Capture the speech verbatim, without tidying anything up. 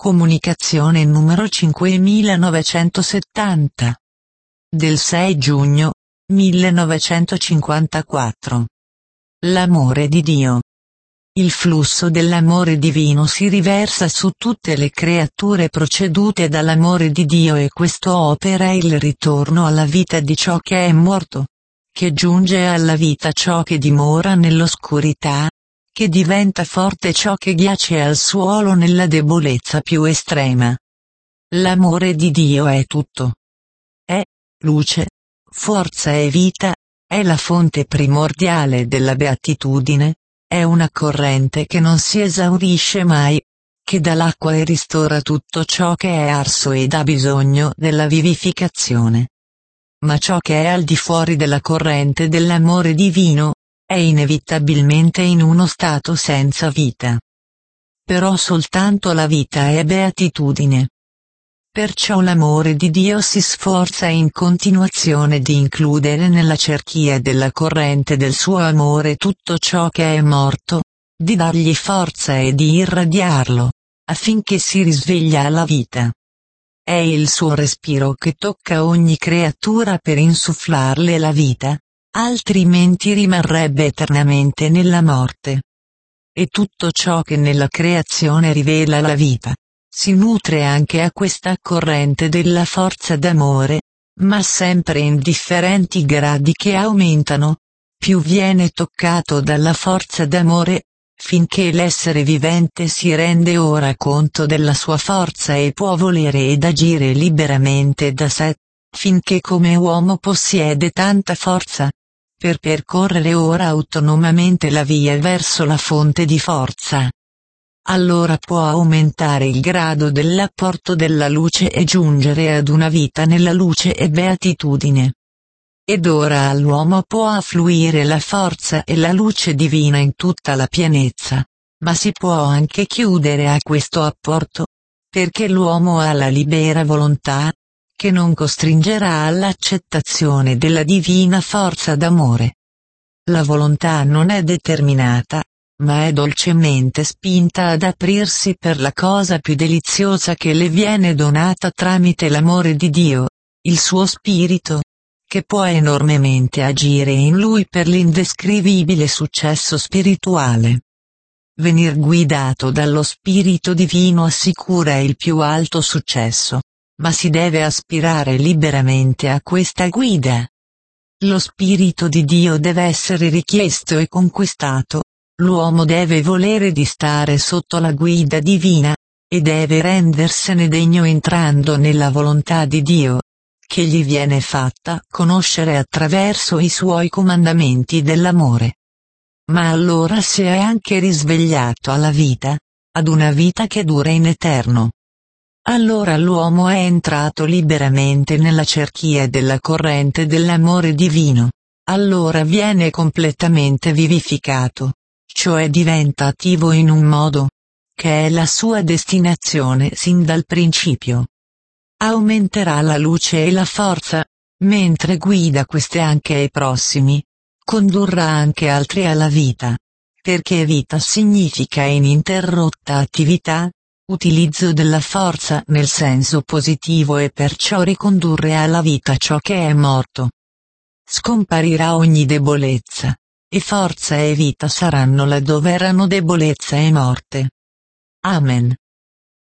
Comunicazione numero cinquemilanovecentosettanta. Del sei giugno, millenovecentocinquantaquattro. L'amore di Dio. Il flusso dell'amore divino si riversa su tutte le creature procedute dall'amore di Dio e questo opera il ritorno alla vita di ciò che è morto, che giunge alla vita ciò che dimora nell'oscurità, che diventa forte ciò che giace al suolo nella debolezza più estrema. L'amore di Dio è tutto. È luce, forza e vita, è la fonte primordiale della beatitudine, è una corrente che non si esaurisce mai, che dà l'acqua e ristora tutto ciò che è arso ed ha bisogno della vivificazione. Ma ciò che è al di fuori della corrente dell'amore divino, è inevitabilmente in uno stato senza vita. Però soltanto la vita è beatitudine. Perciò l'amore di Dio si sforza in continuazione di includere nella cerchia della corrente del suo amore tutto ciò che è morto, di dargli forza e di irradiarlo, affinché si risveglia alla vita. È il suo respiro che tocca ogni creatura per insufflarle la vita, altrimenti rimarrebbe eternamente nella morte. E tutto ciò che nella creazione rivela la vita, si nutre anche a questa corrente della forza d'amore, ma sempre in differenti gradi che aumentano, più viene toccato dalla forza d'amore, finché l'essere vivente si rende ora conto della sua forza e può volere ed agire liberamente da sé, finché come uomo possiede tanta forza, per percorrere ora autonomamente la via verso la fonte di forza. Allora può aumentare il grado dell'apporto della luce e giungere ad una vita nella luce e beatitudine. Ed ora all'uomo può affluire la forza e la luce divina in tutta la pienezza, ma si può anche chiudere a questo apporto, perché l'uomo ha la libera volontà, che non costringerà all'accettazione della divina forza d'amore. La volontà non è determinata, ma è dolcemente spinta ad aprirsi per la cosa più deliziosa che le viene donata tramite l'amore di Dio, il suo spirito, che può enormemente agire in lui per l'indescrivibile successo spirituale. Venir guidato dallo Spirito Divino assicura il più alto successo, ma si deve aspirare liberamente a questa guida. Lo Spirito di Dio deve essere richiesto e conquistato, l'uomo deve volere di stare sotto la guida divina, e deve rendersene degno entrando nella volontà di Dio, che gli viene fatta conoscere attraverso i suoi comandamenti dell'amore. Ma allora si è anche risvegliato alla vita, ad una vita che dura in eterno. Allora l'uomo è entrato liberamente nella cerchia della corrente dell'amore divino, allora viene completamente vivificato, cioè diventa attivo in un modo, che è la sua destinazione sin dal principio. Aumenterà la luce e la forza, mentre guida queste anche ai prossimi, condurrà anche altri alla vita, perché vita significa ininterrotta attività, utilizzo della forza nel senso positivo e perciò ricondurre alla vita ciò che è morto. Scomparirà ogni debolezza, e forza e vita saranno laddove erano debolezza e morte. Amen.